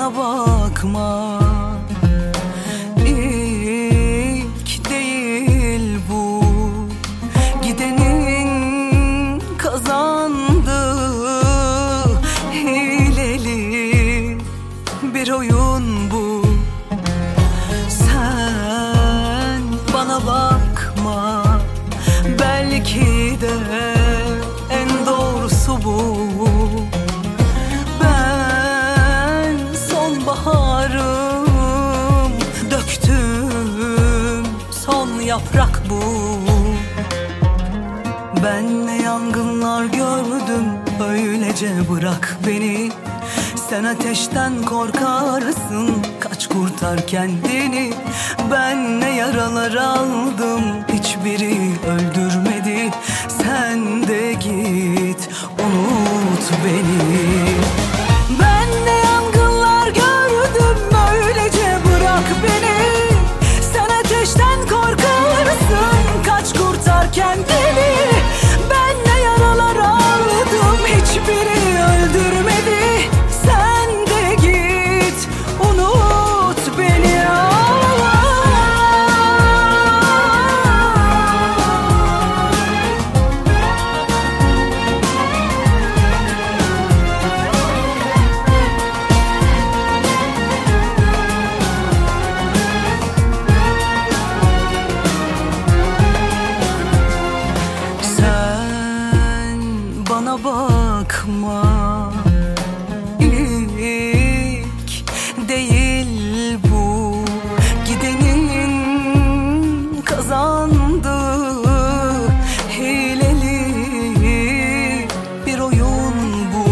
bana bakma. İlk değil bu, gidenin kazandığı hileli bir oyun bu. Sen bana bakma, belki de en doğrusu bu. Ben sonbaharım, döktüm son yaprak bu. Ben ne yangınlar gördüm, öylece bırak beni. Sen ateşten korkarsın, kaç kurtar kendini. Ben ne yaralar aldım, hiçbiri öldürmedi. Sen de git, unut beni. Ben ne yangınlar gördüm, öylece bırak beni. Sen ateşten korkarsın, kaç kurtar kendini. Ben ne yaralar aldım, hiçbiri öldürmedi. Sen de git, unut beni. Sen bana bakma, İlk değil bu, gidenin kazandığı hileli bir oyun bu.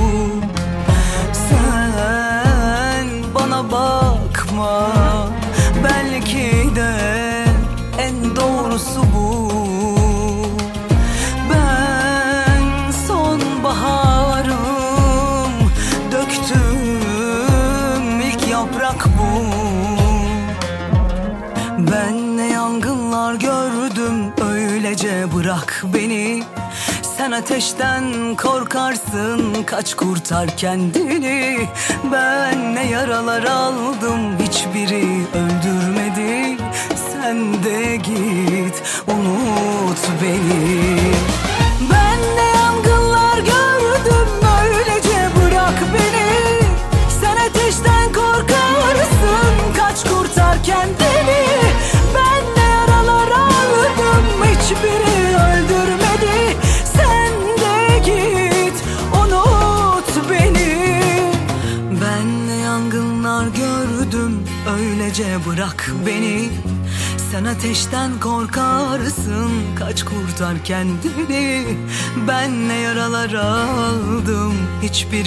Sen bana bakma, belki de en doğrusu bu. Ben sonbaharım, döktüm ilk yaprak bu. Ben ne yangınlar gördüm, öylece bırak beni. Sen ateşten korkarsın, kaç kurtar kendini. Ben ne yaralar aldım, hiçbiri öldürmedi. Sen de git, unut beni. Ben ne yangınlar gördüm, öylece bırak beni. Sen ateşten korkarsın, kaç kurtar kendini. Ben ne yaralar aldım, hiçbiri öldürmedi. Sen de git, unut beni. Ben ne yangınlar gördüm, öylece bırak beni. Sen ateşten korkarsın, kaç kurtar kendini. Ben ne yaralar aldım, hiçbir